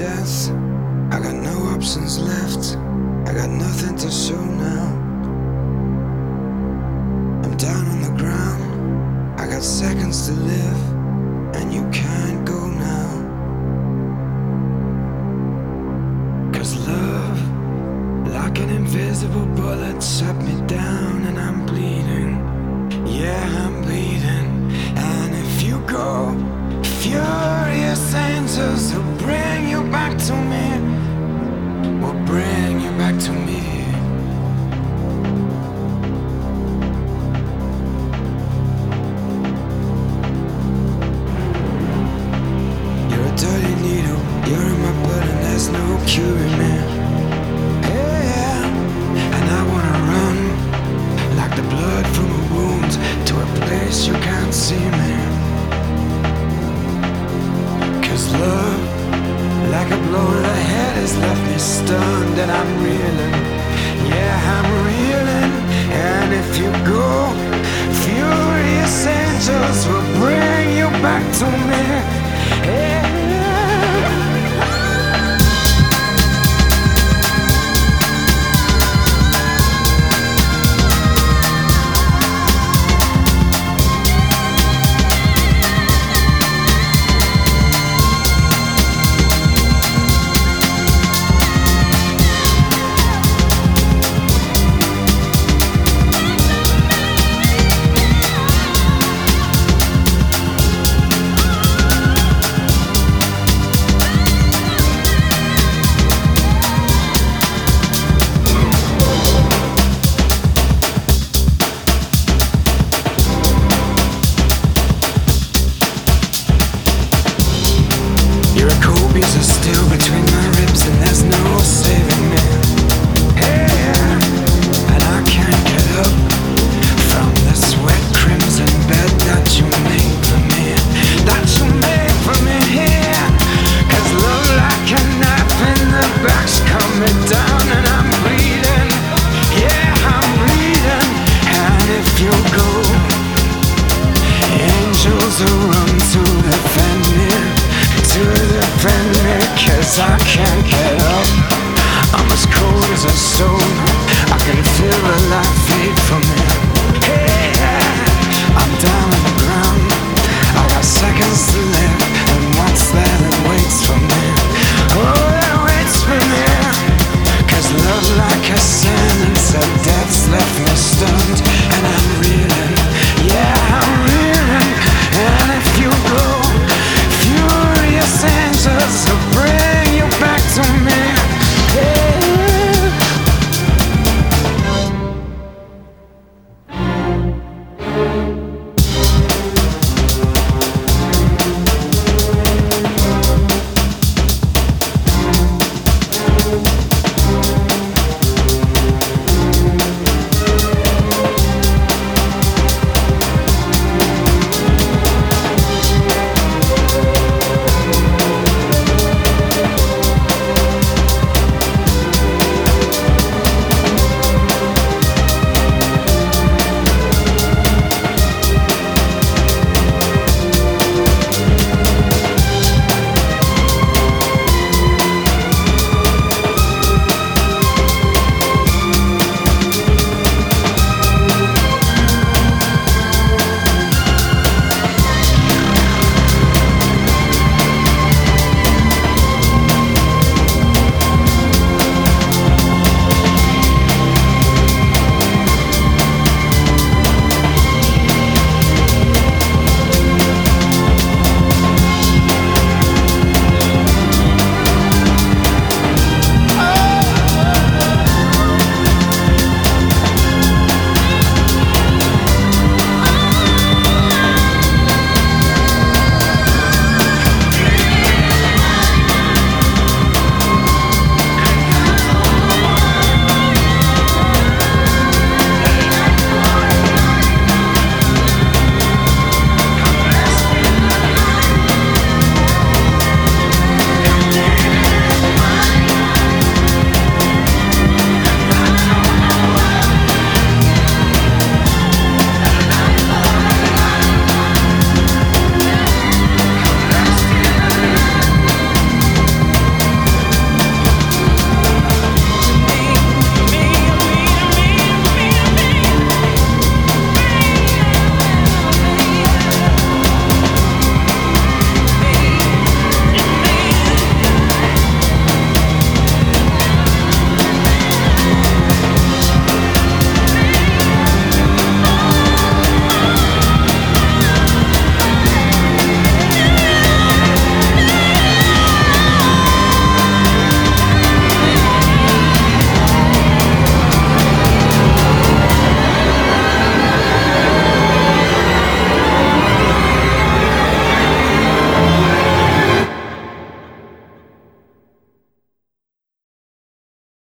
death. I got no options left. I got nothing to show now. I'm down on the ground. I got seconds to live, and you can't go now. 'Cause love, like an invisible bullet, shut me down and I'm bleeding. Yeah, I'm bleeding. And if you go, furious angels will bring you back to me. Will bring you back to me. You're a dirty needle, you're in my blood and there's no curing me. Yeah, and I wanna run like the blood from a wound to a place you can't see me. 'Cause love, like a blow to the head, has left me stunned and I'm reeling. Yeah, I'm reeling. And if you go, furious angels will bring you back to me. Yeah. Copies are still between my ribs and there's no saving me. Hey, and I can't get up from the sweat crimson bed that you made for me. That you made for me here. 'Cause love like a knife in the back's coming down and I'm bleeding. Yeah, I'm bleeding. And if you go, angels will run to defend me. To defend me, 'cause I can't get up. I'm as cold as a stone. I can feel the light fade from me. Hey, I'm down on the ground. I got seconds to live, and what's that that waits for me? Oh, that waits for me. 'Cause love like a sentence of death's left me stunned, and I'm reeling. Yeah, I'm reeling. And if you go, furious angels will bring you back to me. Yeah.